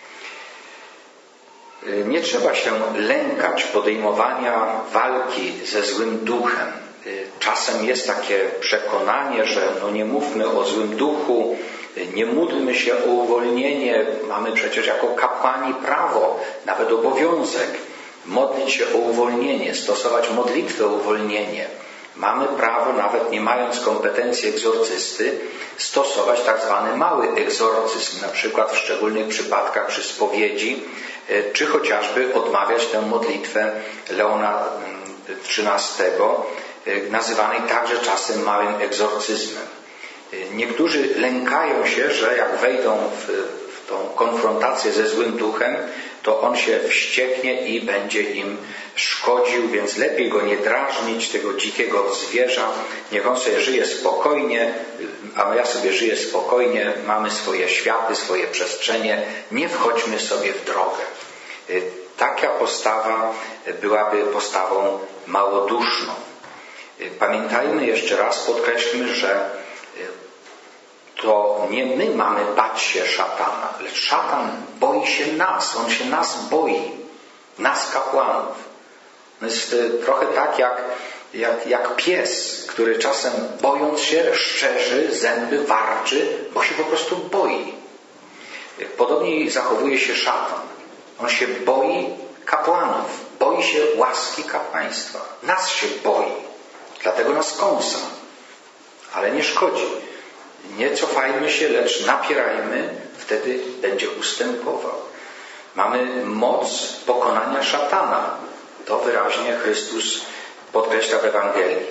[SPEAKER 1] Nie trzeba się lękać podejmowania walki ze złym duchem. Czasem jest takie przekonanie, że no nie mówmy o złym duchu, nie módlmy się o uwolnienie. Mamy przecież jako kapłani prawo, nawet obowiązek, modlić się o uwolnienie, stosować modlitwę o uwolnienie. Mamy prawo, nawet nie mając kompetencji egzorcysty, stosować tak zwany mały egzorcyzm, na przykład w szczególnych przypadkach przy spowiedzi, czy chociażby odmawiać tę modlitwę Leona trzynastego, nazywanej także czasem małym egzorcyzmem. Niektórzy lękają się, że jak wejdą w, w tą konfrontację ze złym duchem, to on się wścieknie i będzie im szkodził, więc lepiej go nie drażnić, tego dzikiego zwierza. Niech on sobie żyje spokojnie, a ja sobie żyję spokojnie, mamy swoje światy, swoje przestrzenie, nie wchodźmy sobie w drogę. Taka postawa byłaby postawą małoduszną. Pamiętajmy jeszcze raz, podkreślmy, że to nie my mamy bać się szatana, lecz szatan boi się nas, on się nas boi, nas kapłanów. To jest trochę tak jak, jak, jak pies, który czasem bojąc się szczerzy zęby, warczy, bo się po prostu boi. Podobnie zachowuje się szatan. On się boi kapłanów, boi się łaski kapłaństwa. Nas się boi, dlatego nas kąsa, ale nie szkodzi. Nie cofajmy się, lecz napierajmy, wtedy będzie ustępował. Mamy moc pokonania szatana. To wyraźnie Chrystus podkreśla w Ewangelii.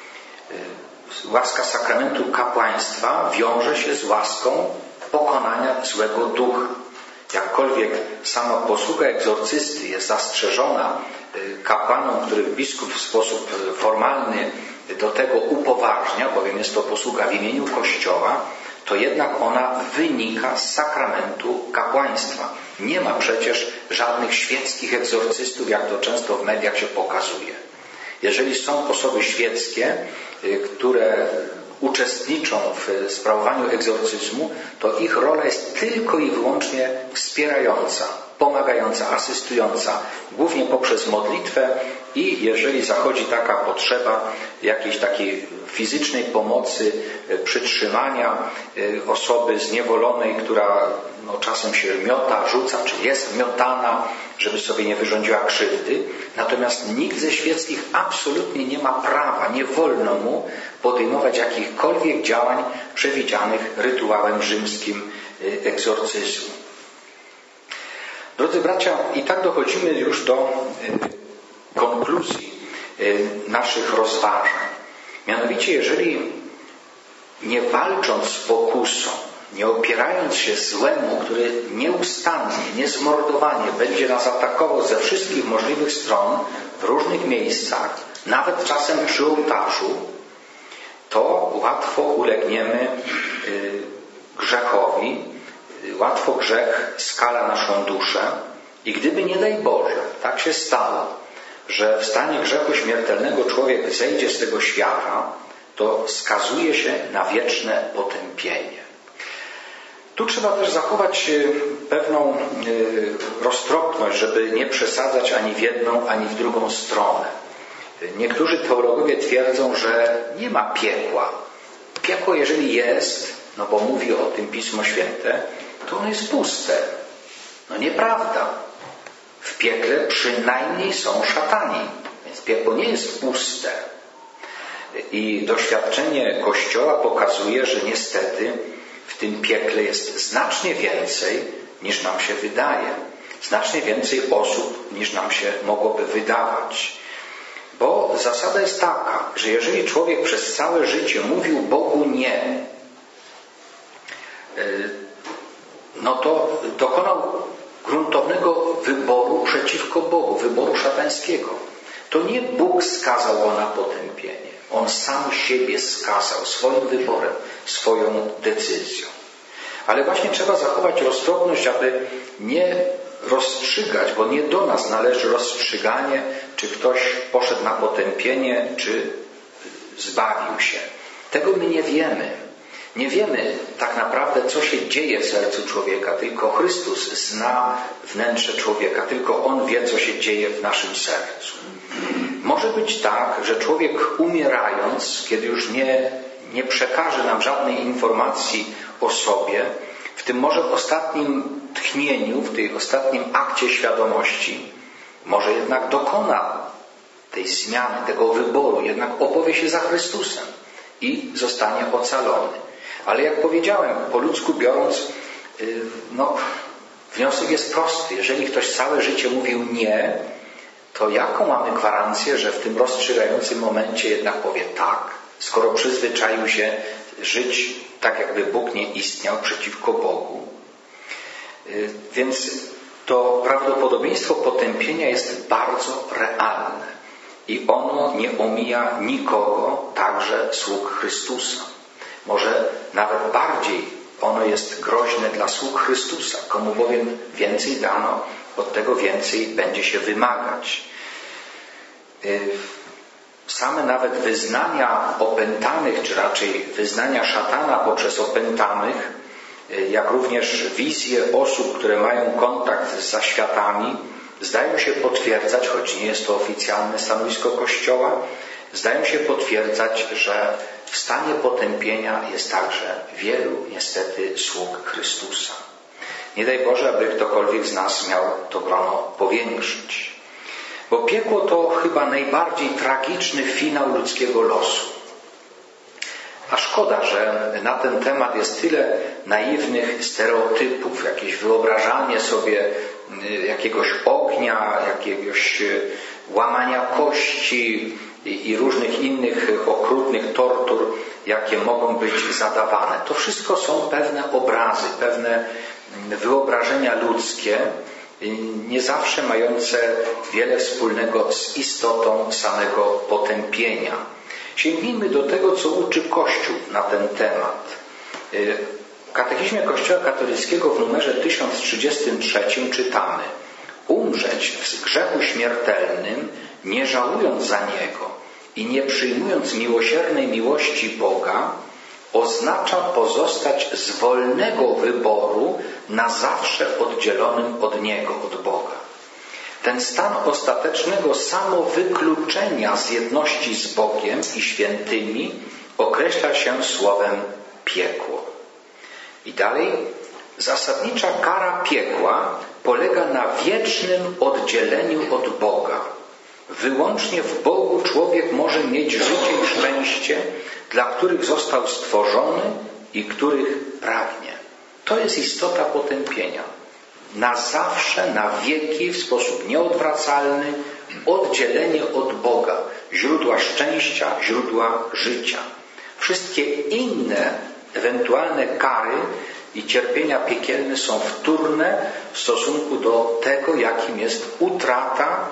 [SPEAKER 1] Łaska sakramentu kapłaństwa wiąże się z łaską pokonania złego ducha. Jakkolwiek sama posługa egzorcysty jest zastrzeżona kapłanom, których biskup w sposób formalny do tego upoważnia, bowiem jest to posługa w imieniu Kościoła, to jednak ona wynika z sakramentu kapłaństwa. Nie ma przecież żadnych świeckich egzorcystów, jak to często w mediach się pokazuje. Jeżeli są osoby świeckie, które uczestniczą w sprawowaniu egzorcyzmu, to ich rola jest tylko i wyłącznie wspierająca, pomagająca, asystująca, głównie poprzez modlitwę i jeżeli zachodzi taka potrzeba jakiejś takiej fizycznej pomocy, przytrzymania osoby zniewolonej, która no, czasem się miota, rzuca, czy jest miotana, żeby sobie nie wyrządziła krzywdy. Natomiast nikt ze świeckich absolutnie nie ma prawa, nie wolno mu podejmować jakichkolwiek działań przewidzianych rytuałem rzymskim egzorcyzmu. Drodzy bracia, i tak dochodzimy już do konkluzji naszych rozważań. Mianowicie, jeżeli nie walcząc z pokusą, nie opierając się złemu, który nieustannie, niezmordowanie będzie nas atakował ze wszystkich możliwych stron, w różnych miejscach, nawet czasem przy ołtarzu, to łatwo ulegniemy grzechowi, łatwo grzech skala naszą duszę i gdyby nie daj Boże, tak się stało, że w stanie grzechu śmiertelnego człowiek zejdzie z tego świata, to skazuje się na wieczne potępienie. Tu trzeba też zachować pewną roztropność, żeby nie przesadzać ani w jedną, ani w drugą stronę. Niektórzy teologowie twierdzą, że nie ma piekła. Piekło, jeżeli jest, no bo mówi o tym Pismo Święte, to ono jest puste. No nieprawda. W piekle przynajmniej są szatani, więc piekło nie jest puste. I doświadczenie Kościoła pokazuje, że niestety w tym piekle jest znacznie więcej, niż nam się wydaje. Znacznie więcej osób, niż nam się mogłoby wydawać. Bo zasada jest taka, że jeżeli człowiek przez całe życie mówił Bogu nie, no to dokonał gruntownego wyboru przeciwko Bogu, wyboru szatańskiego. To nie Bóg skazał go na potępienie. On sam siebie skazał swoim wyborem, swoją decyzją. Ale właśnie trzeba zachować roztropność, aby nie rozstrzygać, bo nie do nas należy rozstrzyganie, czy ktoś poszedł na potępienie, czy zbawił się. Tego my nie wiemy. Nie wiemy tak naprawdę, co się dzieje w sercu człowieka. Tylko Chrystus zna wnętrze człowieka. Tylko On wie, co się dzieje w naszym sercu. Może być tak, że człowiek umierając, kiedy już nie, nie przekaże nam żadnej informacji o sobie, w tym może ostatnim tchnieniu, w tej ostatnim akcie świadomości, może jednak dokona tej zmiany, tego wyboru, jednak opowie się za Chrystusem i zostanie ocalony. Ale jak powiedziałem, po ludzku biorąc, no, wniosek jest prosty. Jeżeli ktoś całe życie mówił nie, to jaką mamy gwarancję, że w tym rozstrzygającym momencie jednak powie tak, skoro przyzwyczaił się żyć tak, jakby Bóg nie istniał przeciwko Bogu? Więc to prawdopodobieństwo potępienia jest bardzo realne i ono nie omija nikogo, także sług Chrystusa. Może nawet bardziej ono jest groźne dla sług Chrystusa. Komu bowiem więcej dano, od tego więcej będzie się wymagać. Same nawet wyznania opętanych, czy raczej wyznania szatana poprzez opętanych, jak również wizje osób, które mają kontakt z zaświatami, zdają się potwierdzać, choć nie jest to oficjalne stanowisko Kościoła, zdają się potwierdzać, że w stanie potępienia jest także wielu niestety sług Chrystusa. Nie daj Boże, aby ktokolwiek z nas miał to grono powiększyć. Bo piekło to chyba najbardziej tragiczny finał ludzkiego losu. A szkoda, że na ten temat jest tyle naiwnych stereotypów, jakieś wyobrażanie sobie jakiegoś ognia, jakiegoś łamania kości i różnych innych okrutnych tortur, jakie mogą być zadawane. To wszystko są pewne obrazy, pewne wyobrażenia ludzkie, nie zawsze mające wiele wspólnego z istotą samego potępienia. Sięgnijmy do tego, co uczy Kościół na ten temat. W Katechizmie Kościoła Katolickiego w numerze tysiąc trzydziestym trzecim czytamy: umrzeć w grzechu śmiertelnym, nie żałując za niego i nie przyjmując miłosiernej miłości Boga, oznacza pozostać z wolnego wyboru na zawsze oddzielonym od Niego, od Boga. Ten stan ostatecznego samowykluczenia z jedności z Bogiem i świętymi określa się słowem piekło. I dalej, zasadnicza kara piekła polega na wiecznym oddzieleniu od Boga. Wyłącznie w Bogu człowiek może mieć życie i szczęście, dla których został stworzony i których pragnie. To jest istota potępienia. Na zawsze, na wieki, w sposób nieodwracalny, oddzielenie od Boga, źródła szczęścia, źródła życia. Wszystkie inne ewentualne kary i cierpienia piekielne są wtórne w stosunku do tego, jakim jest utrata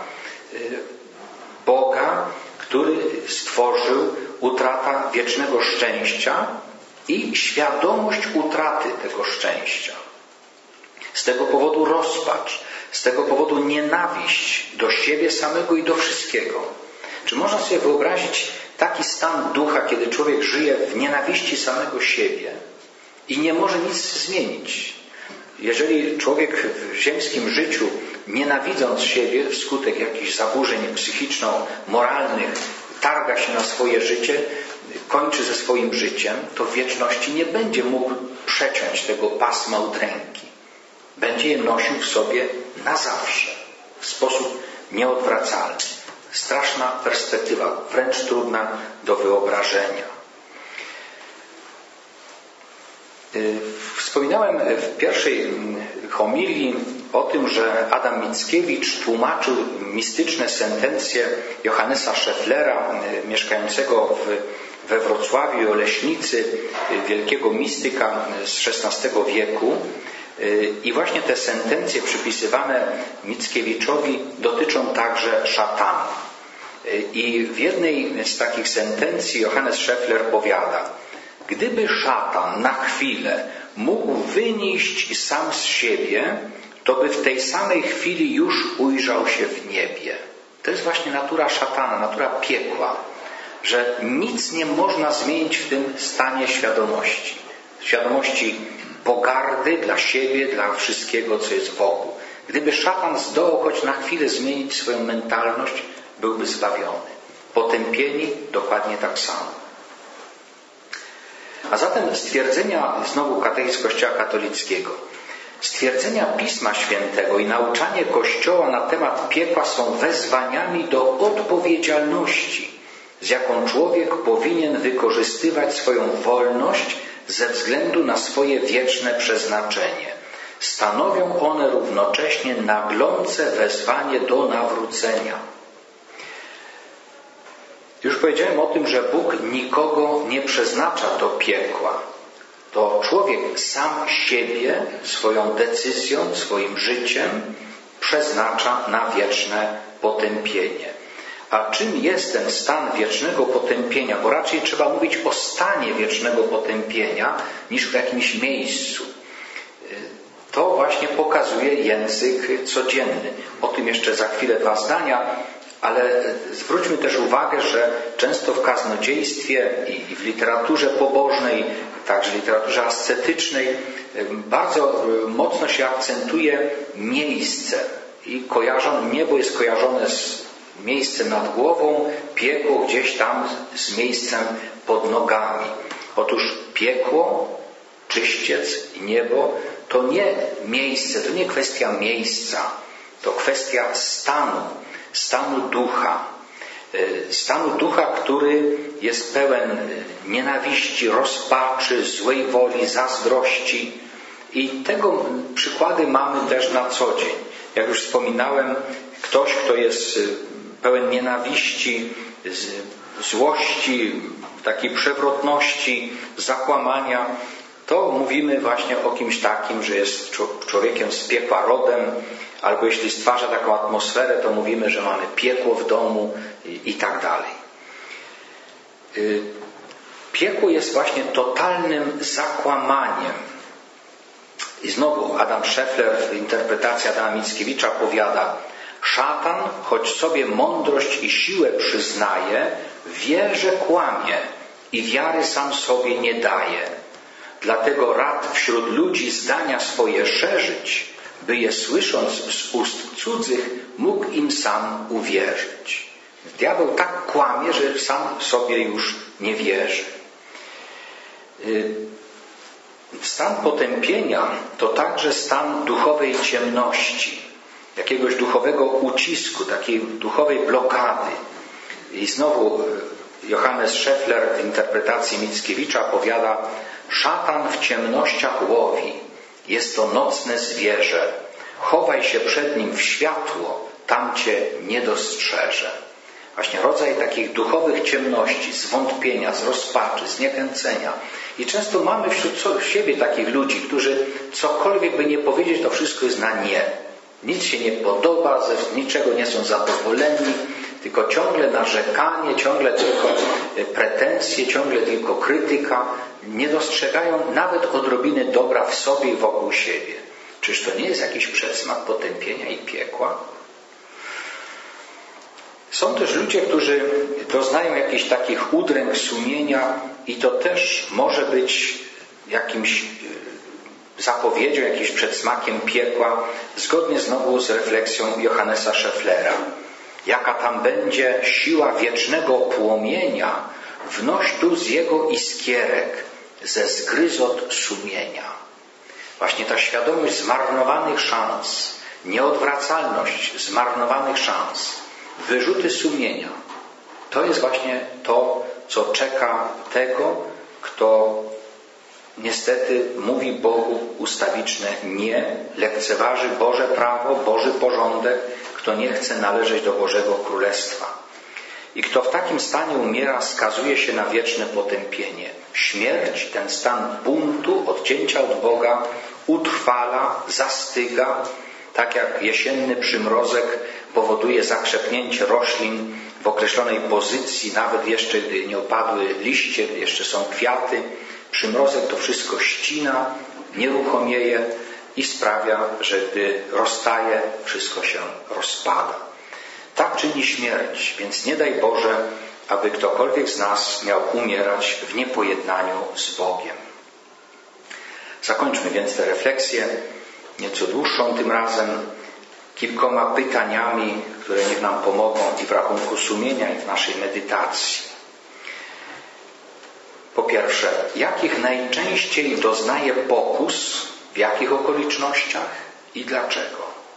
[SPEAKER 1] Boga, który stworzył, utrata wiecznego szczęścia i świadomość utraty tego szczęścia. Z tego powodu rozpacz, z tego powodu nienawiść do siebie samego i do wszystkiego. Czy można sobie wyobrazić taki stan ducha, kiedy człowiek żyje w nienawiści samego siebie i nie może nic zmienić? Jeżeli człowiek w ziemskim życiu, nienawidząc siebie wskutek jakichś zaburzeń psychiczno-moralnych, targa się na swoje życie, kończy ze swoim życiem, to w wieczności nie będzie mógł przeciąć tego pasma udręki. Będzie je nosił w sobie na zawsze, w sposób nieodwracalny. Straszna perspektywa, wręcz trudna do wyobrażenia. Wspominałem w pierwszej homilii o tym, że Adam Mickiewicz tłumaczył mistyczne sentencje Johannesa Schefflera, mieszkającego w, we Wrocławiu i Oleśnicy, wielkiego mistyka z szesnastego wieku. I właśnie te sentencje przypisywane Mickiewiczowi dotyczą także szatana. I w jednej z takich sentencji Johannes Scheffler powiada: gdyby szatan na chwilę mógł wynieść sam z siebie, to by w tej samej chwili już ujrzał się w niebie. To jest właśnie natura szatana, natura piekła, że nic nie można zmienić w tym stanie świadomości. Świadomości pogardy dla siebie, dla wszystkiego, co jest wokół. Gdyby szatan zdołał choć na chwilę zmienić swoją mentalność, byłby zbawiony. Potępieni dokładnie tak samo. A zatem stwierdzenia, znowu katechizm Kościoła katolickiego, stwierdzenia Pisma Świętego i nauczanie Kościoła na temat piekła są wezwaniami do odpowiedzialności, z jaką człowiek powinien wykorzystywać swoją wolność ze względu na swoje wieczne przeznaczenie. Stanowią one równocześnie naglące wezwanie do nawrócenia. Już powiedziałem o tym, że Bóg nikogo nie przeznacza do piekła. To człowiek sam siebie swoją decyzją, swoim życiem przeznacza na wieczne potępienie. A czym jest ten stan wiecznego potępienia? Bo raczej trzeba mówić o stanie wiecznego potępienia niż w jakimś miejscu. To właśnie pokazuje język codzienny. O tym jeszcze za chwilę dwa zdania, ale zwróćmy też uwagę, że często w kaznodziejstwie i w literaturze pobożnej, także literaturze ascetycznej, bardzo mocno się akcentuje miejsce. I kojarzone, niebo jest kojarzone z miejscem nad głową, piekło gdzieś tam z miejscem pod nogami. Otóż piekło, czyściec i niebo to nie miejsce, to nie kwestia miejsca, to kwestia stanu, stanu ducha. Stanu ducha, który jest pełen nienawiści, rozpaczy, złej woli, zazdrości. I tego przykłady mamy też na co dzień. Jak już wspominałem, ktoś, kto jest pełen nienawiści, złości, takiej przewrotności, zakłamania, to mówimy właśnie o kimś takim, że jest człowiekiem z piekła rodem, albo jeśli stwarza taką atmosferę, to mówimy, że mamy piekło w domu i, i tak dalej. Piekło jest właśnie totalnym zakłamaniem. I znowu Adam Scheffler w interpretacji Adama Mickiewicza powiada: szatan, choć sobie mądrość i siłę przyznaje, wie, że kłamie i wiary sam sobie nie daje. Dlatego rad wśród ludzi zdania swoje szerzyć, by je słysząc z ust cudzych mógł im sam uwierzyć. Diabeł tak kłamie, że sam sobie już nie wierzy. Stan potępienia to także stan duchowej ciemności, jakiegoś duchowego ucisku, takiej duchowej blokady. I znowu Johannes Scheffler w interpretacji Mickiewicza powiada: szatan w ciemnościach łowi, jest to nocne zwierzę. Chowaj się przed nim w światło, tam cię nie dostrzeże. Właśnie rodzaj takich duchowych ciemności, zwątpienia, z rozpaczy, zniechęcenia. I często mamy wśród siebie takich ludzi, którzy cokolwiek by nie powiedzieć, to wszystko jest na nie. Nic się nie podoba, ze niczego nie są zadowoleni, tylko ciągle narzekanie, ciągle tylko pretensje, ciągle tylko krytyka. Nie dostrzegają nawet odrobiny dobra w sobie i wokół siebie. Czyż to nie jest jakiś przedsmak potępienia i piekła? Są też ludzie, którzy doznają jakichś takich udręk sumienia i to też może być jakimś zapowiedzią, jakimś przedsmakiem piekła, zgodnie znowu z refleksją Johannesa Schefflera. Jaka tam będzie siła wiecznego płomienia, wnoś tu z jego iskierek, ze zgryzot sumienia. Właśnie ta świadomość zmarnowanych szans, nieodwracalność zmarnowanych szans, wyrzuty sumienia, to jest właśnie to, co czeka tego, kto niestety mówi Bogu ustawiczne nie, lekceważy Boże prawo, Boży porządek, kto nie chce należeć do Bożego Królestwa. I kto w takim stanie umiera, skazuje się na wieczne potępienie. Śmierć, ten stan buntu, odcięcia od Boga, utrwala, zastyga, tak jak jesienny przymrozek powoduje zakrzepnięcie roślin w określonej pozycji, nawet jeszcze gdy nie opadły liście, gdy jeszcze są kwiaty. Przymrozek to wszystko ścina, nieruchomieje i sprawia, że gdy roztaje, wszystko się rozpada. Tak czyni śmierć, więc nie daj Boże, aby ktokolwiek z nas miał umierać w niepojednaniu z Bogiem. Zakończmy więc tę refleksję, nieco dłuższą tym razem, kilkoma pytaniami, które niech nam pomogą i w rachunku sumienia, i w naszej medytacji. Po pierwsze, jakich najczęściej doznaje pokus, w jakich okolicznościach i dlaczego?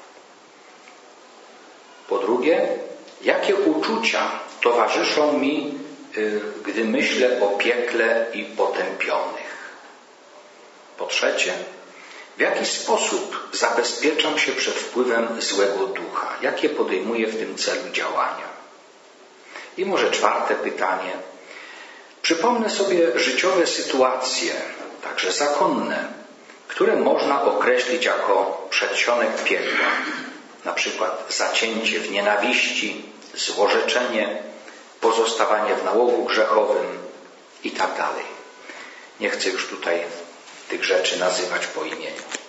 [SPEAKER 1] Po drugie, jakie uczucia towarzyszą mi, gdy myślę o piekle i potępionych? Po trzecie, w jaki sposób zabezpieczam się przed wpływem złego ducha? Jakie podejmuję w tym celu działania? I może czwarte pytanie. Przypomnę sobie życiowe sytuacje, także zakonne, które można określić jako przedsionek piekła. Na przykład zacięcie w nienawiści, złorzeczenie, pozostawanie w nałogu grzechowym i tak dalej. Nie chcę już tutaj tych rzeczy nazywać po imieniu.